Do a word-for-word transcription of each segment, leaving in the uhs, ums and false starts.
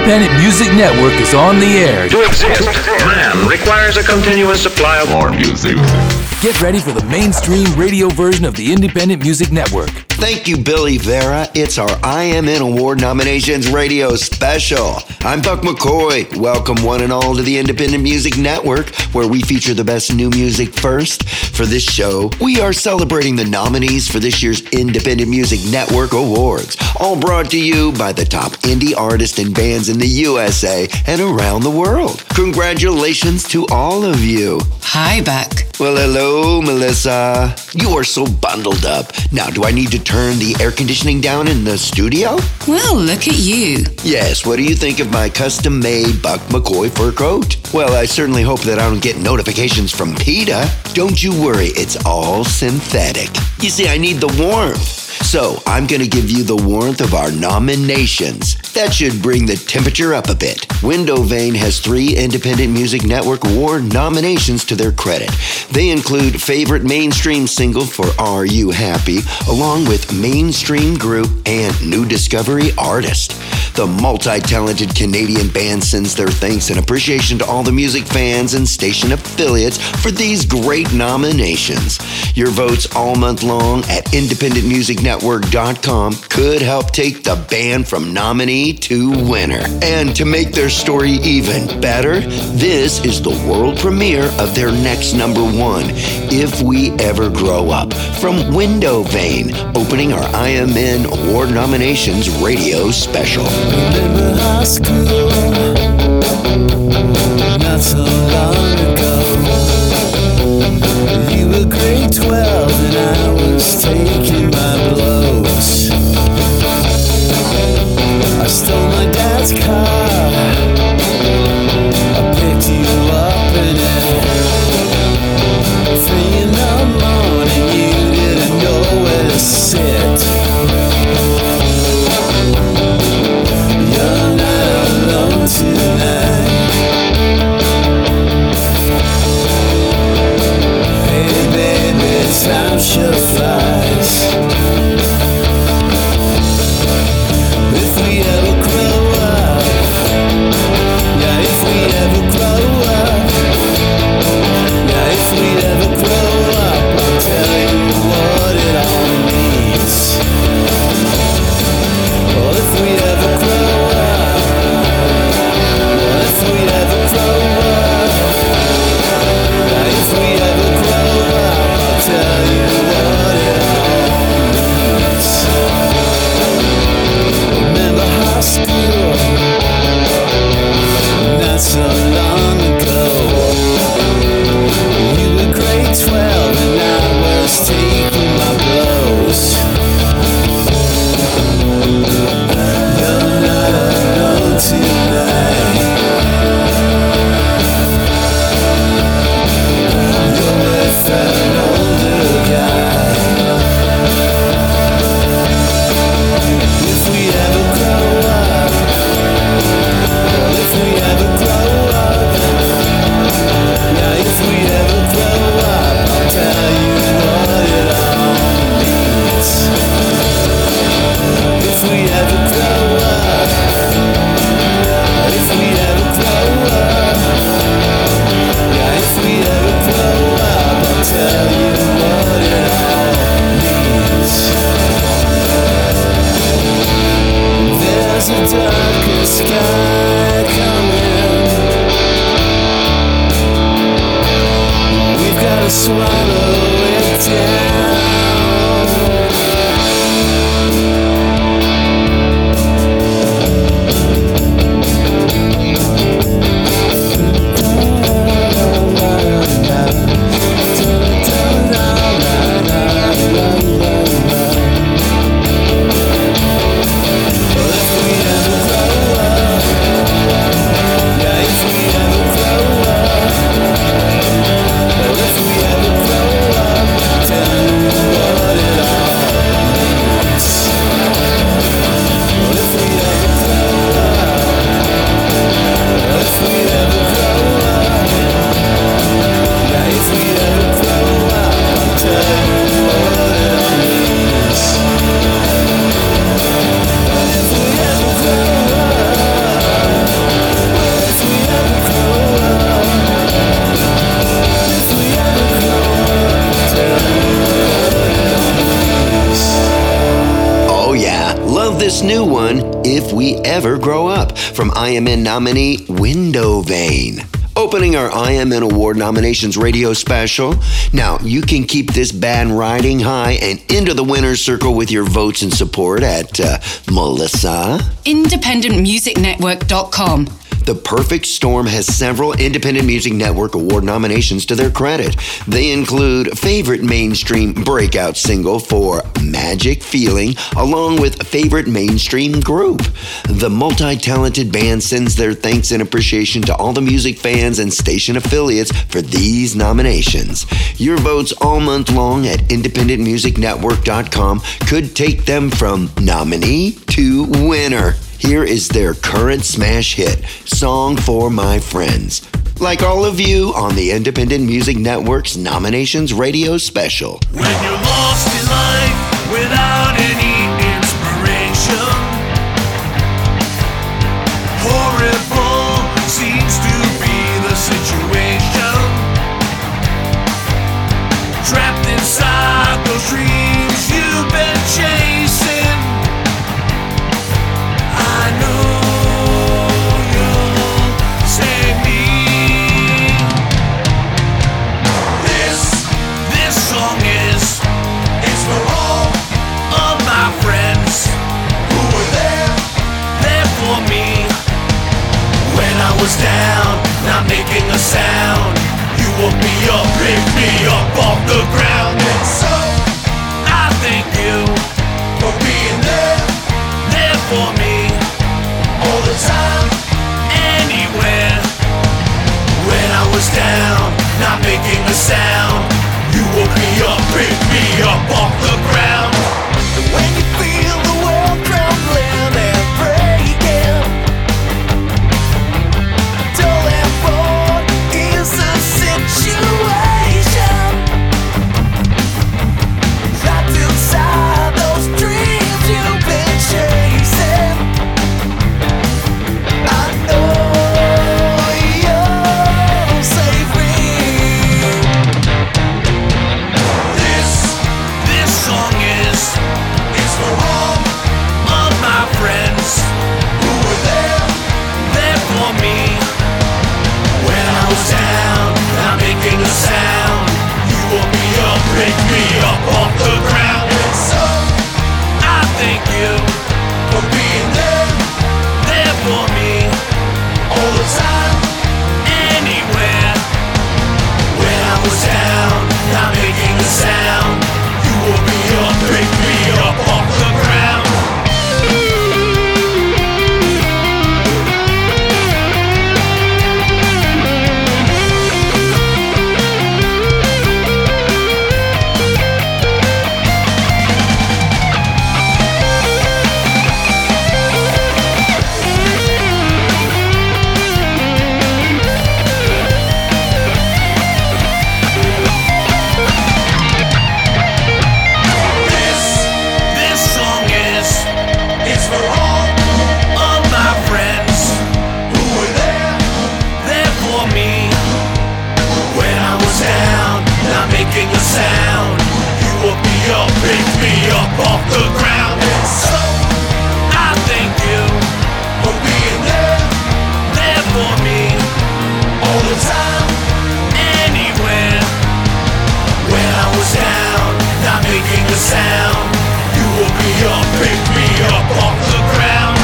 Independent Music Network is on the air. To exist, man requires a continuous supply of more music. Get ready for the mainstream radio version of the Independent Music Network. Thank you, Billy Vera. It's our I M N Award Nominations Radio Special. I'm Buck McCoy. Welcome one and all to the Independent Music Network, where we feature the best new music first. For this show, we are celebrating the nominees for this year's Independent Music Network Awards, all brought to you by the top indie artists and bands in the U S A and around the world. Congratulations to all of you. Hi, Buck. Well, hello, Melissa. You are so bundled up. Now, do I need to turn the air conditioning down in the studio? Well, look at you. Yes, what do you think of my custom-made Buck McCoy fur coat? Well, I certainly hope that I don't get notifications from PETA. Don't you worry, it's all synthetic. You see, I need the warmth. So, I'm going to give you the warmth of our nominations. That should bring the temperature up a bit. Window Vane has three Independent Music Network Award nominations to their credit. They include Favorite Mainstream Single for Are You Happy, along with Mainstream Group and New Discovery Artist. The multi-talented Canadian band sends their thanks and appreciation to all the music fans and station affiliates for these great nominations. Your votes all month long at independent music network dot com could help take the band from nominee to winner. And to make their story even better, this is the world premiere of their next number one, If We Ever Grow Up, from Window Vane, opening our I M N Award Nominations radio special. Remember high school, not so long ago. You were grade twelve and I was taking my blows. I stole my dad's car, I picked you up in it. Three in the morning, you didn't know where to sit. You're not alone tonight. Hey baby, time sure flies. If we ever grow up, yeah, if we ever grow up, yeah, if we ever grow up, I'll tell you what it all means. Well, if we ever grow up, well, if we ever grow up, yeah, if we ever grow up, I'll tell you what it Love this new one, If We Ever Grow Up, from I M N nominee Window Vane. Opening our I M N Award nominations radio special. Now, you can keep this band riding high and into the winner's circle with your votes and support at uh, Melissa. independent music network dot com. The Perfect Storm has several Independent Music Network Award nominations to their credit. They include Favorite Mainstream Breakout Single for Magic Feeling, along with Favorite Mainstream Group. The multi-talented band sends their thanks and appreciation to all the music fans and station affiliates for these nominations. Your votes all month long at independent music network dot com could take them from nominee to winner. Here is their current smash hit, Song for My Friends. Like all of you on the Independent Music Network's Nominations Radio Special. When you're lost in life without any inspiration, horrible seems to be the situation. Trapped inside those dreams you've been chasing, I know you'll save me. This, this song is, it's for all of my friends who were there, there for me. When I was down, not making a sound, you woke me up, picked me up off the ground. And so, I thank you for being there, there for me. All the time, anywhere. When I was down, not making a sound, you woke me up, picked me up off the ground. And when you feel the world crumbling and breaking, dull and bored is the situation. Trapped inside those dreams you've been chasing, I know you'll save me. This, this song is, it's for all of my friends who were there, there for me. When I was down, not making a sound, you woke me up, picked me up off the ground. And so, I thank you for being there, there for me. All the time, anywhere. When I was down, not making a sound, you woke me up, picked me up off the ground. This, this song is, it's for all of my friends who were there, there for me. When I was down, not making a sound, you woke me up, picked me up off the ground. And so, I thank you for being there, there for me. All the time, anywhere. When I was down, not making a sound, you woke me up, picked me up off the ground.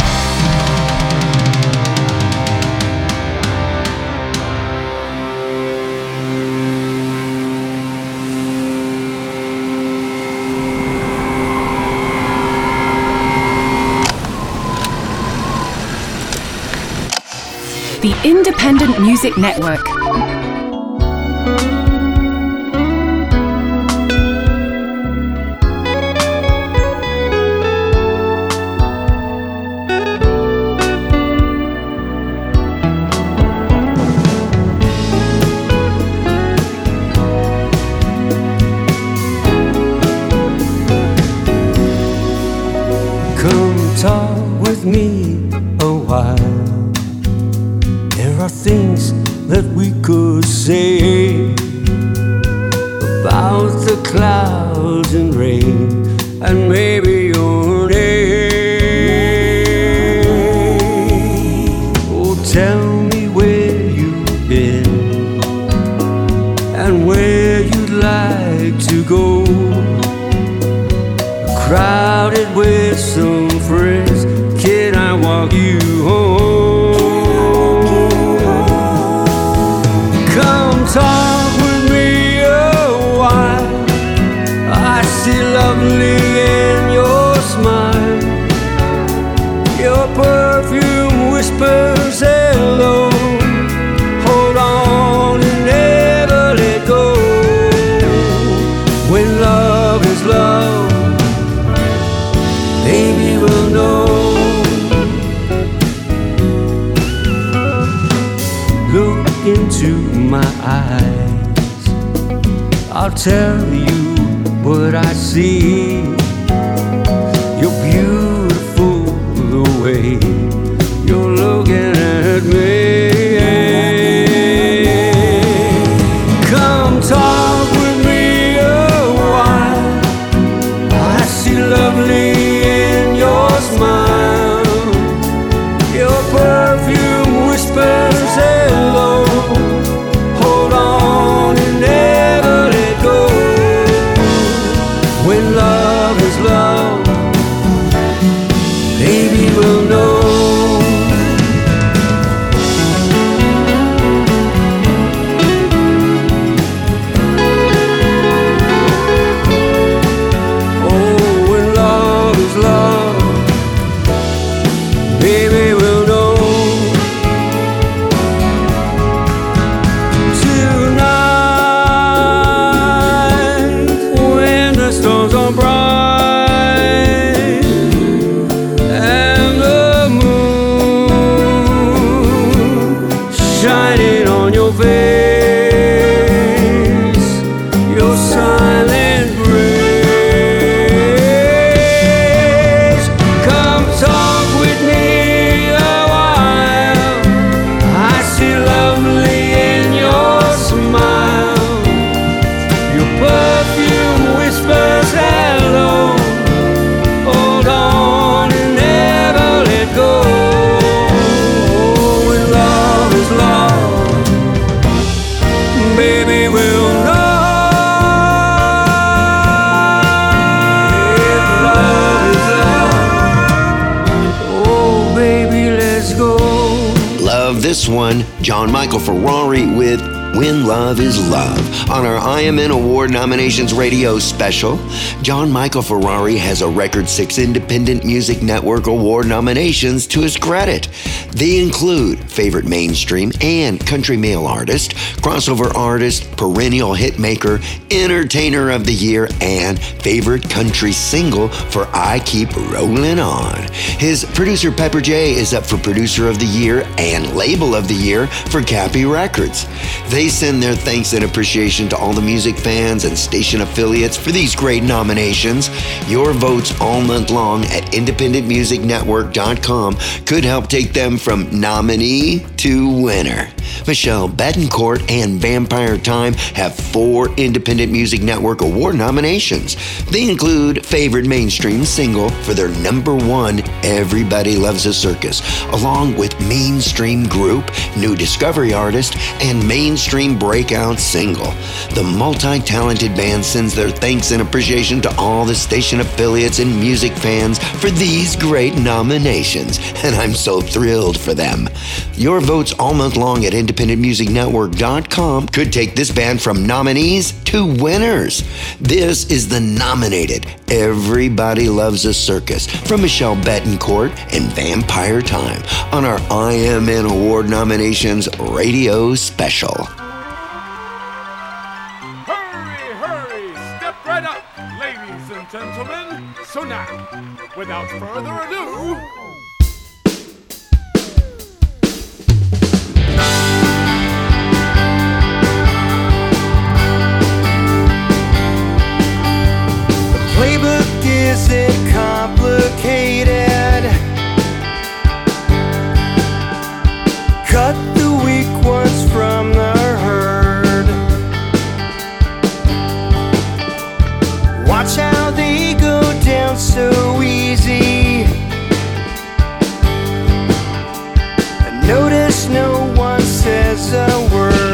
The Independent Music Network. Come talk with me a while. There are things that we could say about the clouds and rain, and maybe your name. whispers hello. Hold on and never let go. When love is love, baby will know. Look into my eyes, I'll tell you what I see. You're beautiful the way you're looking at me. Come talk with me a while. I see lovely in your smile. Your perfume whispers hello. Hold on and never let go. When love is love, baby will know. This one, John Michael Ferrari with When Love Is Love. On our I M N Award Nominations Radio special, John Michael Ferrari has a record six Independent Music Network Award nominations to his credit. They include Favorite Mainstream and Country Male Artist, Crossover Artist, Perennial Hitmaker, Entertainer of the Year, and Favorite Country Single for I Keep Rollin' On. His producer Pepper J is up for Producer of the Year and Label of the Year for Cappy Records. They send their thanks and appreciation to all the music fans and station affiliates for these great nominations. Your votes all month long at independent music network dot com could help take them from nominee to winner. Michelle Betancourt and Vampire Time have four Independent Music Network Award nominations. They include Favorite Mainstream Single for their number one Everybody Loves a Circus, along with Mainstream Group, New Discovery Artist, and Mainstream Breakout Single. The multi-talented band sends their thanks and appreciation to all the station affiliates and music fans for these great nominations, and I'm so thrilled for them. Your votes all month long at independent music network dot com could take this band from nominees to winners. This is the nominated Everybody Loves a Circus from Michelle Betancourt and Vampire Time on our I M N Award Nominations Radio Special. Hurry, hurry, step right up, ladies and gentlemen. So now, without further ado, playbook isn't complicated. Cut the weak ones from the herd. Watch how they go down so easy. And notice no one says a word.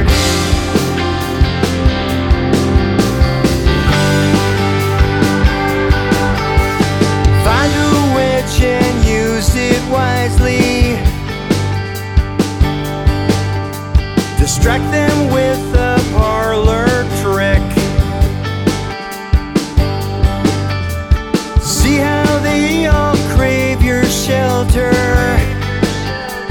And use it wisely. Distract them with a parlor trick. See how they all crave your shelter.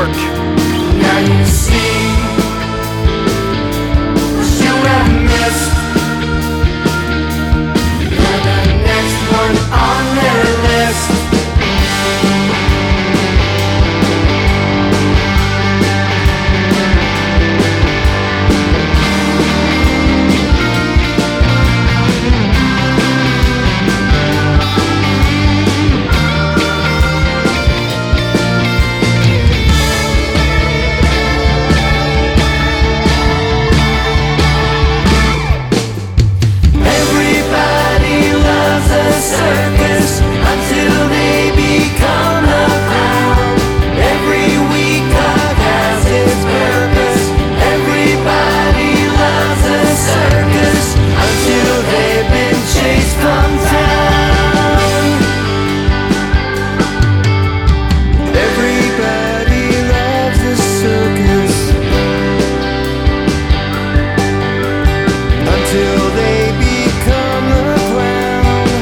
Network. Now you see what you have missed. You're the next one on their list. Circus until they become a clown. Every weekend has its purpose. Everybody loves a circus until they've been chased from town. Everybody loves a circus until they become a clown.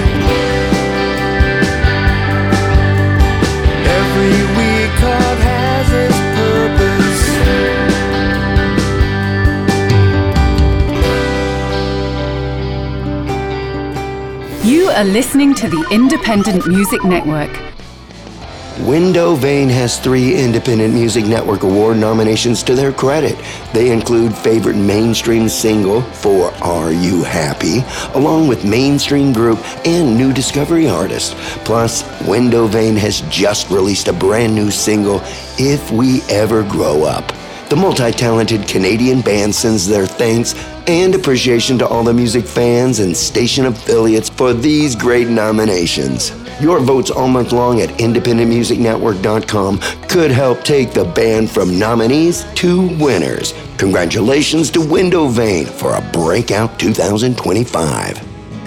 Every week of has its purpose. You are listening to the Independent Music Network. Window Vane has three Independent Music Network Award nominations to their credit. They include Favorite Mainstream Single for Are You Happy, along with Mainstream Group and New Discovery Artist. Plus, Window Vane has just released a brand new single, If We Ever Grow Up. The multi-talented Canadian band sends their thanks and appreciation to all the music fans and station affiliates for these great nominations. Your votes all month long at independent music network dot com could help take the band from nominees to winners. Congratulations to Window Vane for a breakout two thousand twenty-five.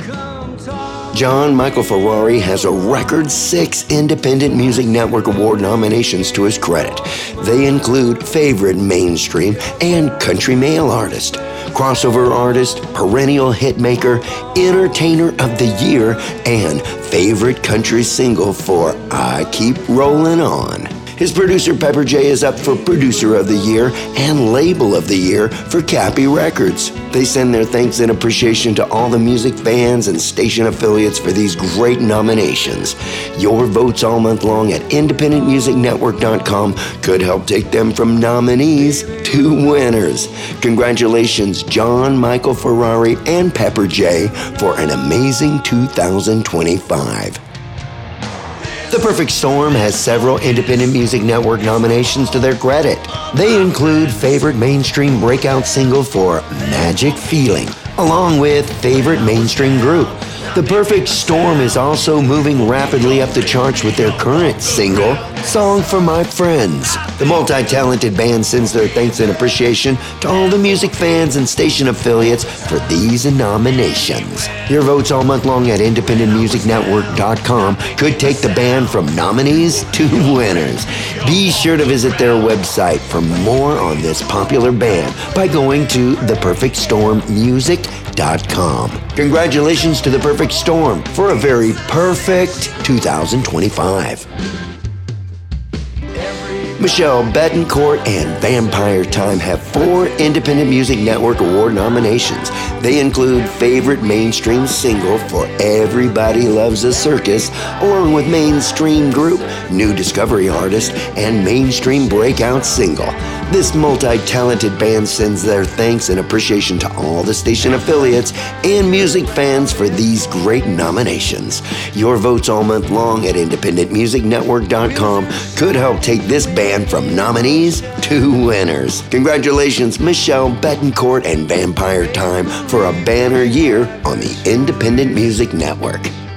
John Michael Ferrari has a record six Independent Music Network Award nominations to his credit. They include Favorite Mainstream and Country Male Artist, Crossover Artist, Perennial Hitmaker, Entertainer of the Year, and Favorite Country Single for I Keep Rollin' On. His producer Pepper J is up for Producer of the Year and Label of the Year for Cappy Records. They send their thanks and appreciation to all the music fans and station affiliates for these great nominations. Your votes all month long at independent music network dot com could help take them from nominees to winners. Congratulations, John Michael Ferrari and Pepper J, for an amazing two thousand twenty-five. The Perfect Storm has several Independent Music Network nominations to their credit. They include Favorite Mainstream Breakout Single for Magic Feeling, along with Favorite Mainstream Group. The Perfect Storm is also moving rapidly up the charts with their current single, Song for My Friends. The multi-talented band sends their thanks and appreciation to all the music fans and station affiliates for these nominations. Your votes all month long at independent music network dot com could take the band from nominees to winners. Be sure to visit their website for more on this popular band by going to the perfect storm music dot com. Congratulations to The Perfect Storm for a very perfect two thousand twenty-five. Michelle Betancourt and Vampire Time have four Independent Music Network Award nominations. They include Favorite Mainstream Single for Everybody Loves a Circus, along with Mainstream Group, New Discovery Artist, and Mainstream Breakout Single. This multi-talented band sends their thanks and appreciation to all the station affiliates and music fans for these great nominations. Your votes all month long at independent music network dot com could help take this band from nominees to winners. Congratulations, Michelle Betancourt and Vampire Time, for a banner year on the Independent Music Network.